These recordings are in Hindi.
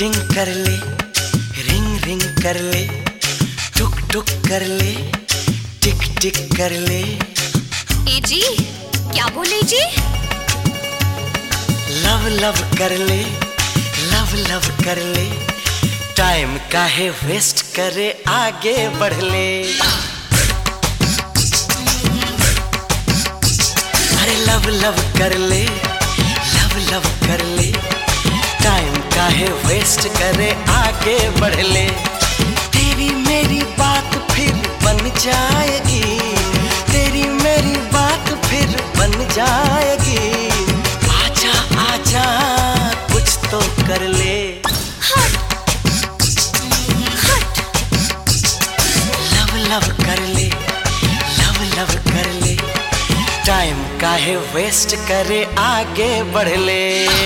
टिंग कर ले, रिंग रिंग कर ले, टुक टुक कर ले, टिक टिक कर ले। ए जी, क्या बोले जी? लव लव कर ले, लव लव कर ले, टाइम काहे वेस्ट करे, आगे बढ़ ले। अरे लव लव कर ले, लव लव कर ले, टाइम काहे वेस्ट करे, आगे बढ़ ले। तेरी मेरी बात फिर बन जाएगी, तेरी मेरी बात फिर बन जाएगी। आजा आजा कुछ तो कर ले। हट हट। लव लव कर ले, लव लव कर ले, टाइम काहे वेस्ट करे, आगे बढ़ ले।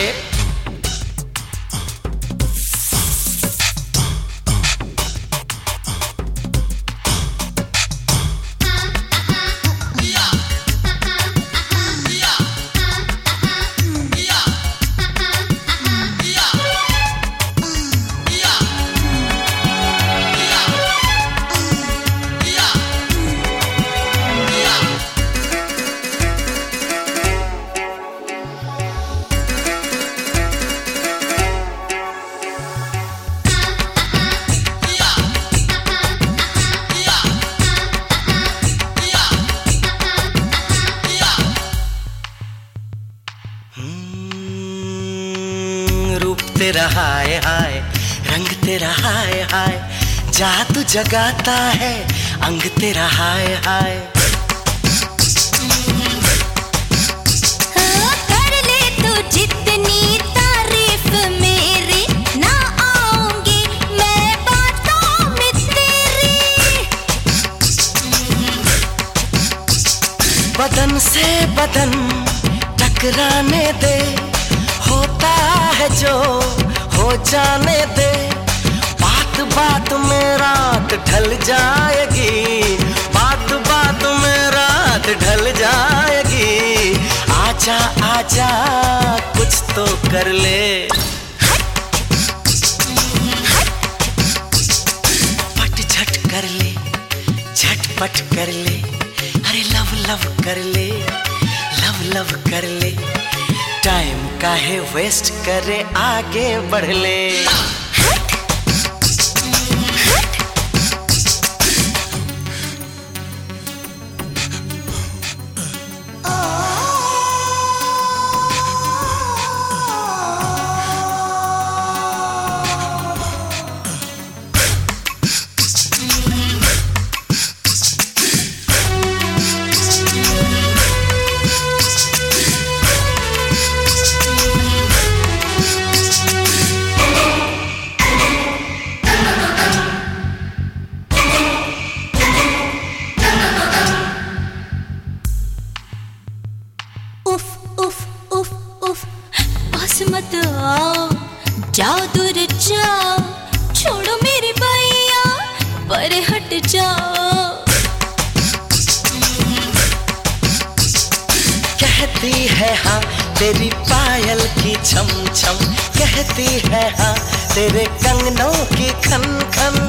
रूप तेरा हाय हाय, रंग तेरा हाय हाय, जादू जगाता है अंग तेरा हाय हाय। कर ले तू जितनी तारीफ मेरी, ना आऊंगी मैं बातों में तेरी। बदन से बदन टकराने दे, होता है जो हो जाने दे। बात बात में रात ढल जाएगी, बात बात में रात ढल जाएगी। आजा आजा कुछ तो कर ले। पट झट कर ले, झटपट कर ले, अरे लव लव कर ले, लव लव कर ले, टाइम काहे वेस्ट करे, आगे बढ़ ले। मत आओ, जाओ दूर जाओ, छोड़ो मेरी भैया, पर हट जाओ। कहती है हाँ तेरी पायल की छम छम, कहती है हाँ तेरे कंगनों की खन खन।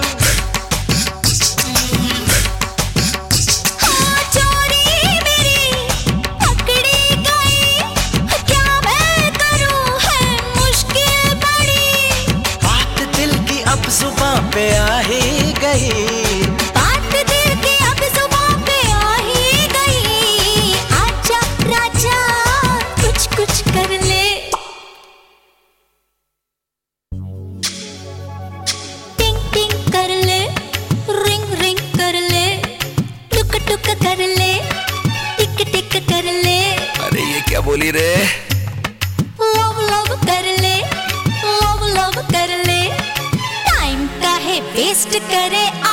जुबां पे आ ही गई, बात दिल की अब जुबां पे आ ही गई। आजा राजा कुछ कुछ कर ले। टिंग टिंग कर ले, रिंग रिंग कर ले, टुक टुक कर ले, टिक टिक कर ले। अरे ये क्या बोली रे? लव लव कर ले, लव लव कर ले, वेस्ट करे